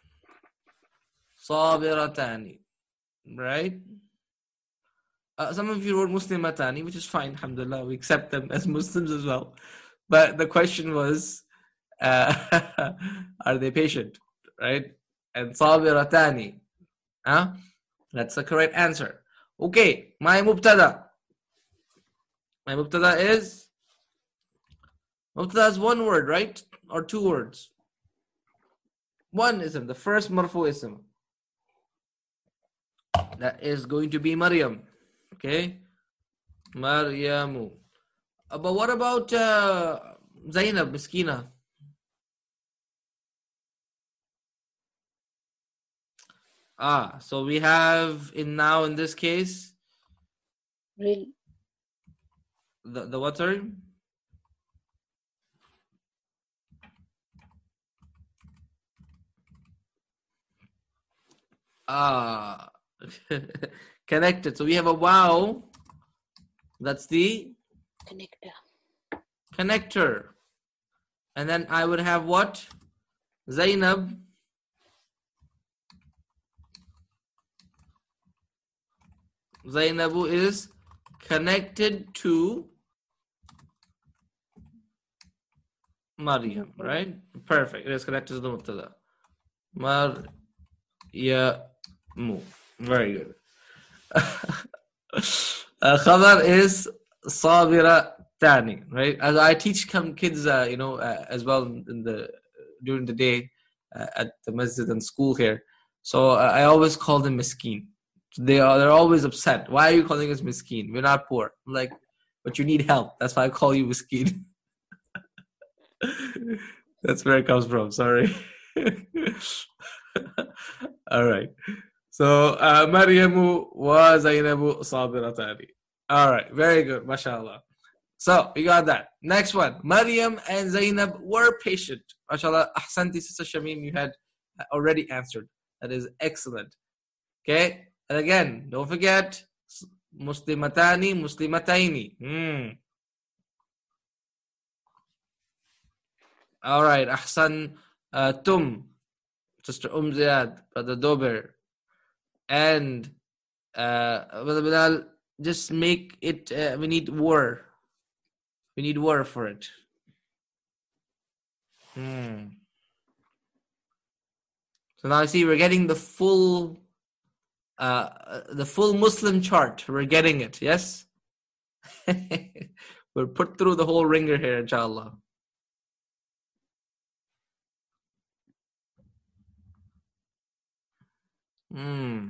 Sabiratani. Right? Uh, some of you wrote Muslimatani, which is fine, alhamdulillah. We accept them as Muslims as well. But the question was, uh, are they patient? Right? And Sabiratani. Huh? That's the correct answer. Okay, my mubtada. My mubtada is, mubtada is one word, right? Or two words? One ism, the first marfu ism. That is going to be Maryam. Okay? Maryamu. Uh, but what about uh, Zainab, Miskina? Ah, so we have in now in this case, Really? the, the what, sorry? Ah, connected. So we have a wow. That's the Connector. connector. And then I would have what? Zainab. Zainabu is connected to Maryam, right? Perfect. It is connected to the mubtada. Maryamu. Very good. uh, Khabar is Sabira Tani, right? As I teach some kids, uh, you know, uh, as well in the during the day uh, at the masjid and school here. So uh, I always call them miskeen. They are they're always upset. Why are you calling us miskeen? We're not poor. I'm like, but you need help. That's why I call you miskeen. That's where it comes from. Sorry. All right. So uh, Maryamu wa Zainabu Sabiratani. All right. Very good. MashaAllah. So we got that. Next one. Maryam and Zainab were patient. MashaAllah. Ahsanti, Sister Shamim, you had already answered. That is excellent. Okay. And again, don't forget Muslimatani, Muslimataini. Hmm. All right. Ahsan uh, Tum, Sister Um Ziyad, Brother Dober. And uh, Brother Bilal, just make it, uh, we need war. We need war for it. Hmm. So now I see we're getting the full, uh, the full Muslim chart. We're getting it, yes? We're put through the whole ringer here, inshallah. Hmm.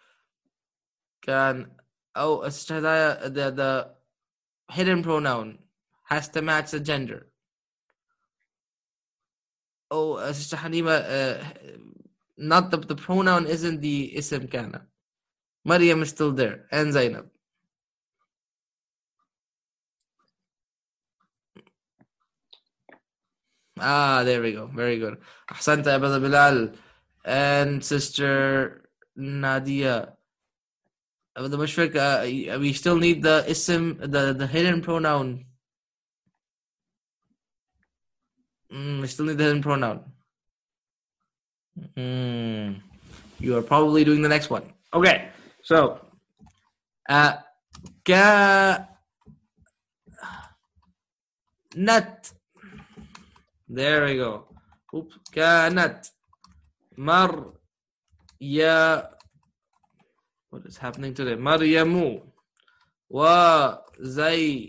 Can, oh, Sister Hadaya, the, the hidden pronoun has to match the gender. Oh, uh, Sister Halima, uh, not the, the pronoun isn't the ism kana. Maryam is still there, and Zainab. Ah, there we go. Very good. Ahsanta, Brother Bilal. And Sister Nadia. Brother Mushfiq, uh, we still need the ism, the, the hidden pronoun. Mm, we still need the hidden pronoun. Mm, you are probably doing the next one. Okay, so uh, ka nat. There we go. Oops. Kanat mar ya. What is happening today? Maryamu wa Zainabu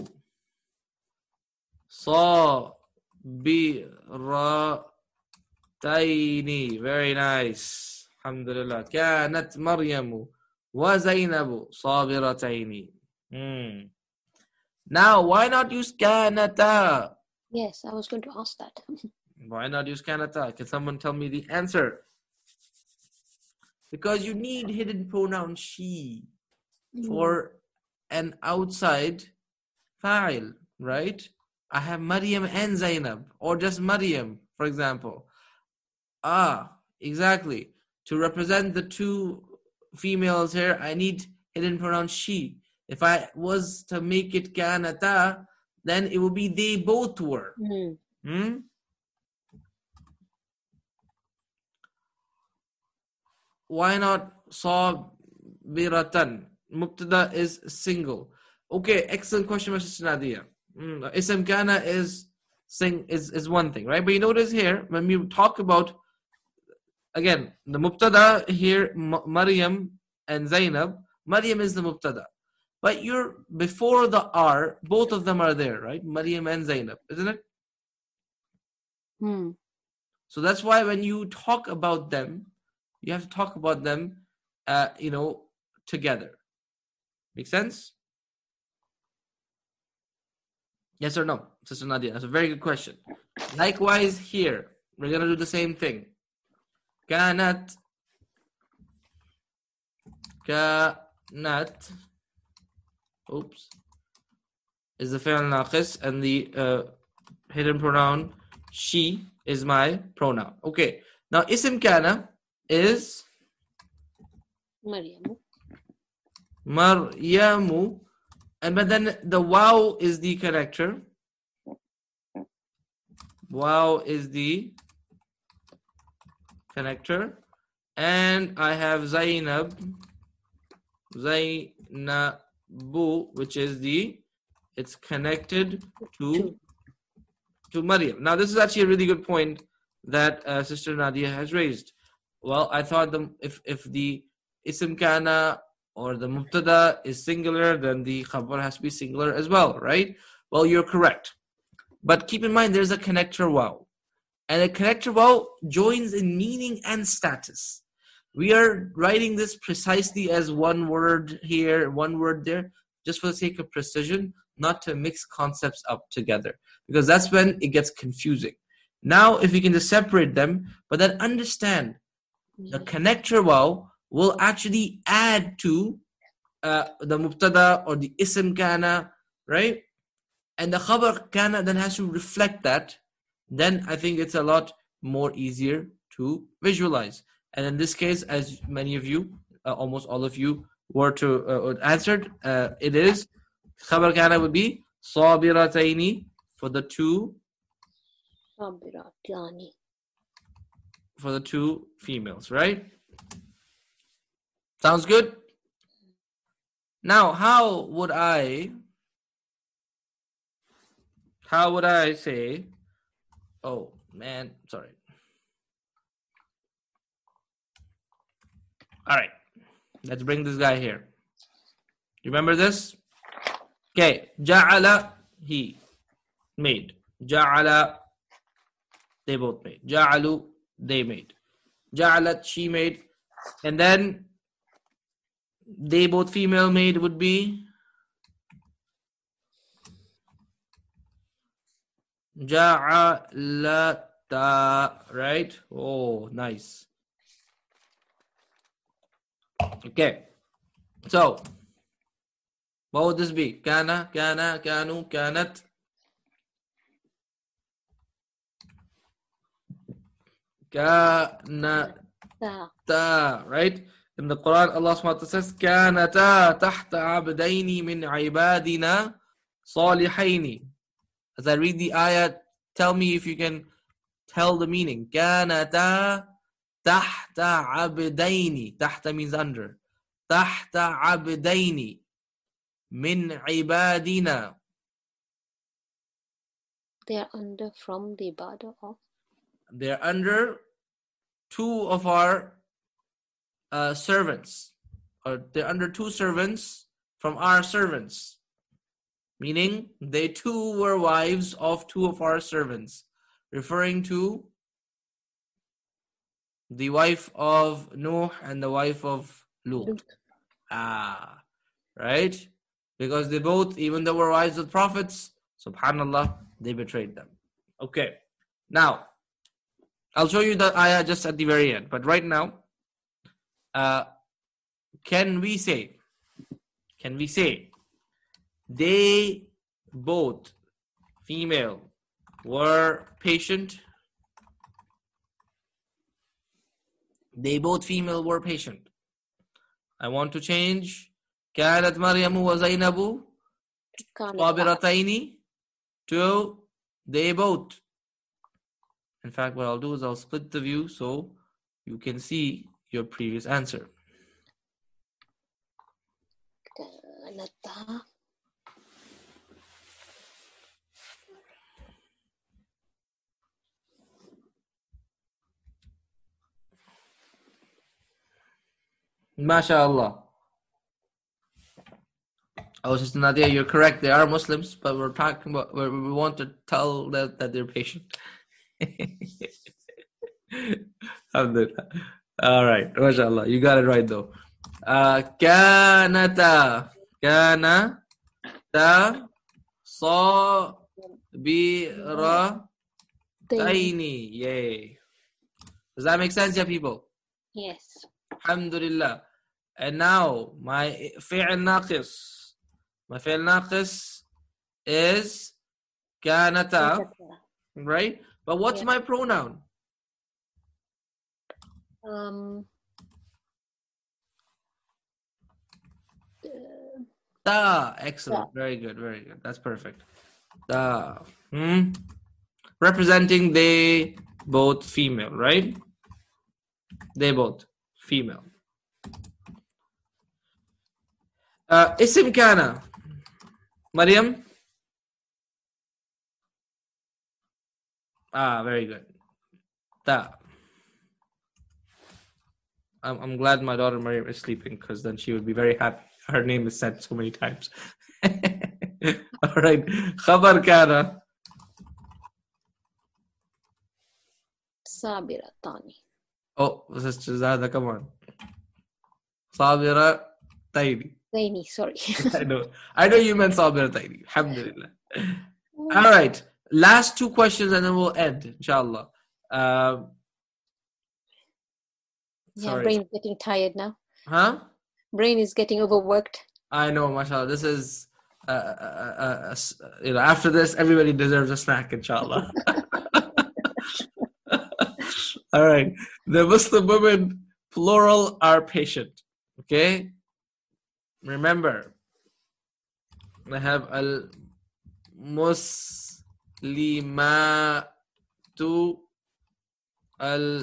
Sabira Taini. Very nice. Alhamdulillah. كانت مريم وزينب صابرتين. Hmm. Now, why not use كانتا? Yes, I was going to ask that. Why not use كانتا? Can someone tell me the answer? Because you need hidden pronoun she for an outside fa'il, right? I have Maryam and Zainab, or just Maryam, for example. Ah, exactly. To represent the two females here, I need hidden pronoun she. If I was to make it kanata, then it would be they both were. Mm. Hmm? Why not sabiratan? Mubtada is single. Okay, excellent question, my sister Nadia. Mm, Ism kana is sing is, is one thing, right? But you notice here, when we talk about, again, the mubtada here, M- Maryam and Zainab, Maryam is the mubtada. But you're before the R, both of them are there, right? Maryam and Zainab, isn't it? Mm. So that's why when you talk about them, you have to talk about them, uh, you know, together. Make sense? Yes or no, Sister Nadia? That's a very good question. Likewise here, we're going to do the same thing. كانت كانت oops is the fi'l naqis, and the uh, hidden pronoun she is my pronoun. Okay, now ism kana is Maryam. Maryamu, and but then the waw is the connector. Waw is the connector, and I have Zainab, Zainabu, which is the, it's connected to to Maryam. Now this is actually a really good point that uh, Sister Nadia has raised. Well, I thought the if if the ism kana or the mubtada is singular, then the khabar has to be singular as well, right? Well, you're correct. But keep in mind there's a connector waw. And a connector waw joins in meaning and status. We are writing this precisely as one word here, one word there, just for the sake of precision, not to mix concepts up together, because that's when it gets confusing. Now, if we can just separate them, but then understand the connector waw will actually add to uh, the mubtada or the ism kana, right? And the khabar kana then has to reflect that. Then I think it's a lot more easier to visualize. And in this case, as many of you, uh, almost all of you were to uh, answered, uh, it is khabar kana would be sabirataini for the two Sabiratani. for the two females, right? Sounds good? Now, how would I how would I say, oh man, sorry. All right, let's bring this guy here. You remember this? Okay, ja'ala, he made. Ja'ala, they both made. Ja'alu, they made. Ja'alat, she made. And then they both female made would be ja'alata, right? Oh, nice. Okay, so what would this be? Kana, kana, kanu, kanat. Kanata, right? In the Quran, Allah subhanahu wa ta'ala says, Kanata tahta abdaini min ibadina salihaini. As I read the ayah, tell me if you can tell the meaning. Kanata tahta abdaini. Tahta means under. Tahta abdaini min ibadina. They are under from the ibadah of? They're under two of our uh, servants. Or they're under two servants from our servants. Meaning, they too were wives of two of our servants. Referring to the wife of Nuh and the wife of Lut. Lut. Ah, right? Because they both, even though were wives of prophets, subhanallah, they betrayed them. Okay. Now, I'll show you the ayah just at the very end. But right now, uh, can we say, can we say, they both, female, were patient? They both female were patient. I want to change كانت مريم وزينب صابرتين to they both. In fact, what I'll do is I'll split the view so you can see your previous answer. كانتا MashaAllah. Oh, Sister Nadia, you're correct. They are Muslims, but we're talking about, we want to tell that, that they're patient. Alhamdulillah. All right. MashaAllah. You got it right, though. Uh, كانتا كانتا صابرتين. Yay. Does that make sense, yeah, people? Yes. Alhamdulillah. And now, my fi'l naqis. My fi'l naqis is kanata, right? But what's Yeah. my pronoun? Um, Ta. Excellent. Very good. Very good. That's perfect. Ta. Hmm? Representing they both female, right? They both female. Uh, Isim kana. Maryam? Ah, very good. Ta. I'm, I'm glad my daughter Maryam is sleeping because then she would be very happy. Her name is said so many times. All right. Khabar kana. صابرتان. Oh, Sister Zada, come on. Sabira Taini. Zaini, sorry. I know. I know you meant Sabira Taini. Alhamdulillah. All right. Last two questions and then we'll end, inshallah. Um, Yeah, sorry. brain is getting tired now. Huh? Brain is getting overworked. I know, mashallah. This is, uh, uh, uh, uh, you know, after this, everybody deserves a snack, inshallah. All right. The Muslim women, plural, are patient. Okay? Remember, I have al muslimatu, al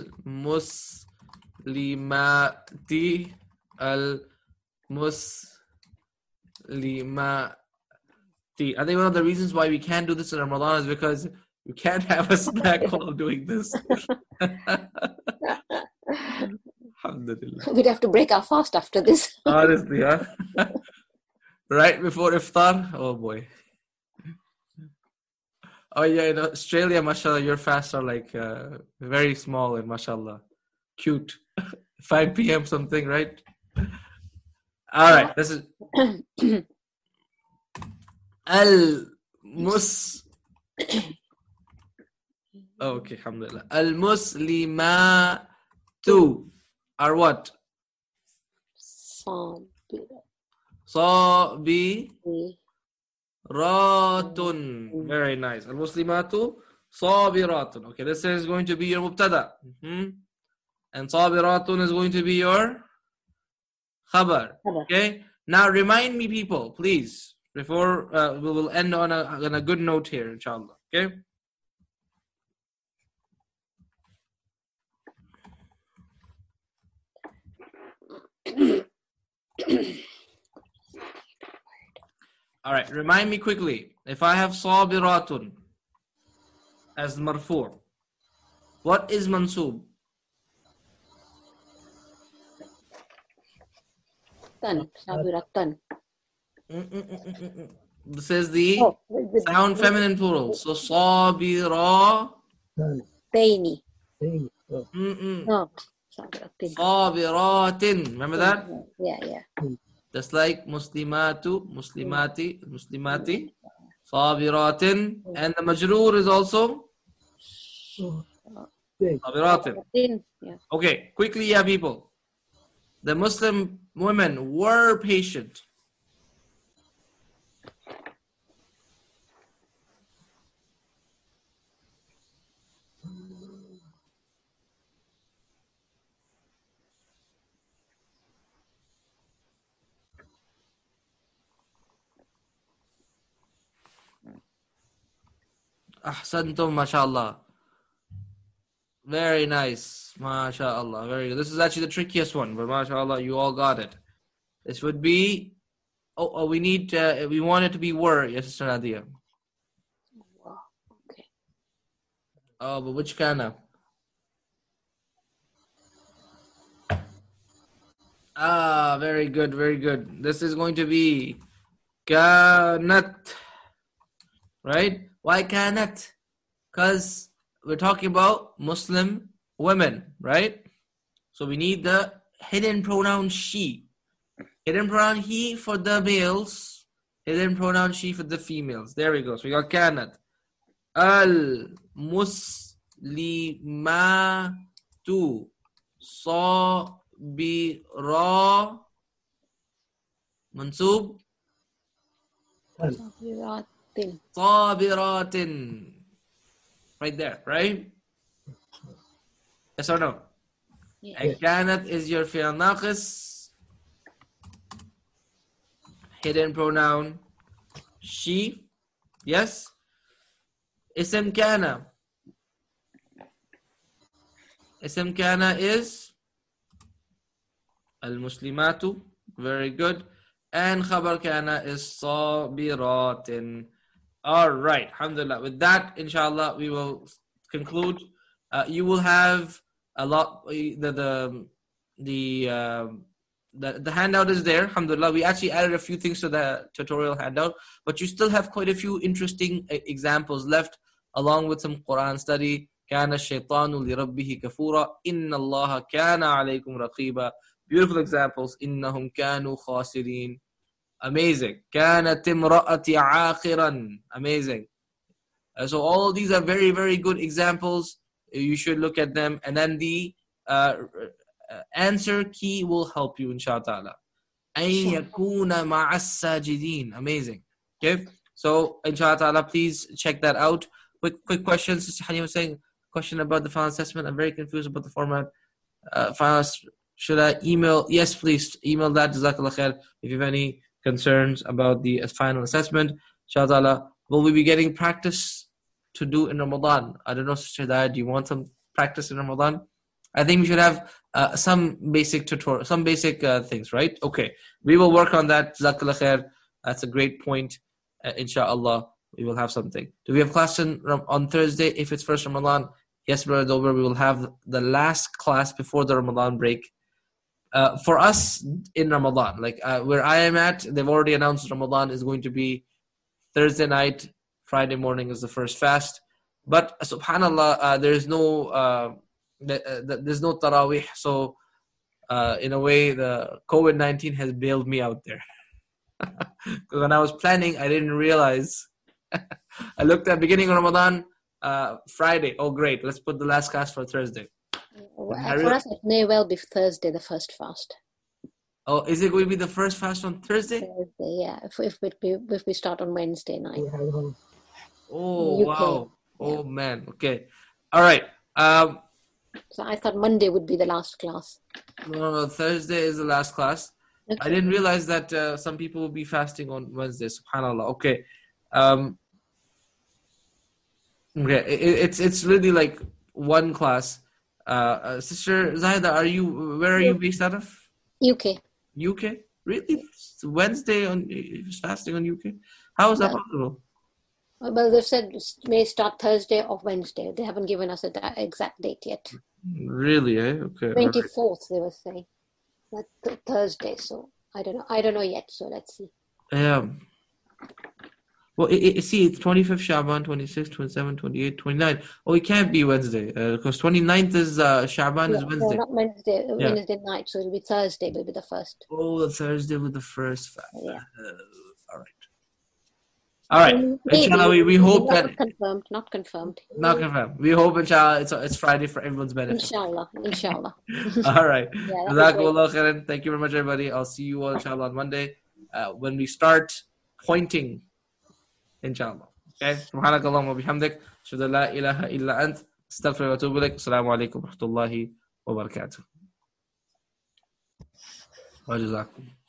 muslimati, al muslimati. I think one of the reasons why we can't do this in Ramadan is because we can't have a snack while doing this. Alhamdulillah. We'd have to break our fast after this. Honestly, huh? Right before iftar? Oh boy. Oh yeah, in Australia, mashallah, your fasts are like uh, very small and mashallah, cute. five p.m. something, right? All right, this is al mus. Oh, okay, alhamdulillah. Al muslimatu are what? Sabira. Sabi. Ratun. Very nice. Al muslimatu sabiratun. Okay, this is going to be your mubtada. Mm-hmm. And sabiratun is going to be your khabar. Okay. Now remind me, people, please, before uh, we will end on a, on a good note here, inshallah. Okay. All right, remind me quickly. If I have sabiratun as marfu', what is mansub? Tan. Sabiratan. Mm-mm-mm-mm-mm. This is the Oh, the- sound feminine plural. So sabira. Taini. Mm-mm. No. Sabiratin. Sabiratin. Remember that? Yeah, yeah. Just like Muslimatu, Muslimati, Muslimati, Sabiratin. And the majroor is also Sabiratin. Sabiratin. Yeah. Okay, quickly, yeah, people. The Muslim women were patient. Ahsantum, mashallah. Very nice, mashallah. Very good. This is actually the trickiest one, but mashallah, you all got it. This would be, oh, oh we need, uh, we want it to be were, yes, Sister Nadia. Wow. Okay. Oh, but which kana? Ah, very good, very good. This is going to be kanat, right? Why kanat? Because we're talking about Muslim women, right? So we need the hidden pronoun she. Hidden pronoun he for the males. Hidden pronoun she for the females. There we go. So we got kanat. Al muslimatu sabira mansub Sabiratin. sabiratin. Right there, right? Yes or no? Yeah. And kanat is your fi'l naqis. Hidden pronoun she. Yes? Ism kana. Ism kana is al-muslimatu. Very good. And khabar kana is sabiratin. All right. Alhamdulillah. With that, inshallah, we will conclude. Uh, you will have a lot. The the the, uh, the the handout is there. Alhamdulillah. We actually added a few things to the tutorial handout, but you still have quite a few interesting uh, examples left, along with some Quran study. كان الشيطان لربه كفورا إن الله كان عليكم رقيبا. Beautiful examples. إنهم كانوا خاسرين. Amazing. كانت امرأتي عاقرا. Amazing. Uh, so all of these are very, very good examples. You should look at them. And then the uh, uh, answer key will help you, inshallah. أن يكون مع الساجدين. Amazing. Okay. So, inshallah, please check that out. Quick, quick questions. Sister Hani was saying, question about the final assessment. I'm very confused about the format. Uh, final, should I email? Yes, please email that. Jazakallah khair. If you have any concerns about the final assessment, inshallah, will we be getting practice to do in Ramadan? I don't know, Sister Daya, do you want some practice in Ramadan? I think we should have uh, some basic tutorial, some basic uh, things, right? Okay, we will work on that. Jazakallah khair. That's a great point. Uh, inshallah, we will have something. Do we have class in, on Thursday if it's first Ramadan? Yes, Brother Dober, we will have the last class before the Ramadan break. Uh, for us in Ramadan, like uh, where I am at, they've already announced Ramadan is going to be Thursday night, Friday morning is the first fast. But uh, subhanallah, uh, there is no uh, th- th- there's no tarawih. So uh, in a way, the COVID nineteen has bailed me out there. Because when I was planning, I didn't realize. I looked at beginning of Ramadan, uh, Friday. Oh, great! Let's put the last class for Thursday. Well, for us, it may well be Thursday, the first fast. Oh, is it going to be the first fast on Thursday? Thursday, yeah. If if we if we start on Wednesday night. Oh U K. wow! Oh man. Okay. All right. Um. So I thought Monday would be the last class. No, no, no. Thursday is the last class. Okay. I didn't realize that uh, some people will be fasting on Wednesday. Subhanallah. Okay. Um. Okay. It, it's it's really like one class. Uh, uh, Sister Zahida, are you? Where are you based out of? U K. U K. Really? It's Wednesday on fasting on U K. How is that Yeah. possible? Well, they've said it may start Thursday or Wednesday. They haven't given us an exact date yet. Really? Eh? Okay. all right. twenty-fourth, they were saying. But th- Thursday, so I don't know. I don't know yet, so let's see. Yeah. Well, it, it, see, it's twenty-fifth Shaban, twenty-sixth, twenty-seventh, twenty-eighth, twenty-ninth. Oh, it can't be Wednesday because uh, twenty-ninth is uh, Shaban Yeah, is no, Wednesday. not Wednesday. Yeah. Wednesday night, so it'll be Thursday. Will be the first. Oh, the Thursday with the first. Yeah. Uh, all right. All right. Maybe. Inshallah, we, we hope not that. confirmed. Not confirmed. Not confirmed. We hope, inshallah, it's, it's Friday for everyone's benefit. Inshallah. Inshallah. All right. Yeah, Jazakumullah khairan. Thank you very much, everybody. I'll see you all, inshallah, on Monday uh, when we start pointing, inshallah. Okay. Subhanakallahumma wa bihamdik. Shada la ilaha illa ant. Astaghfiruka wa atubu ilaik. Assalamu alaikum wa rahmatullahi wa barakatuh. Wa jazakum.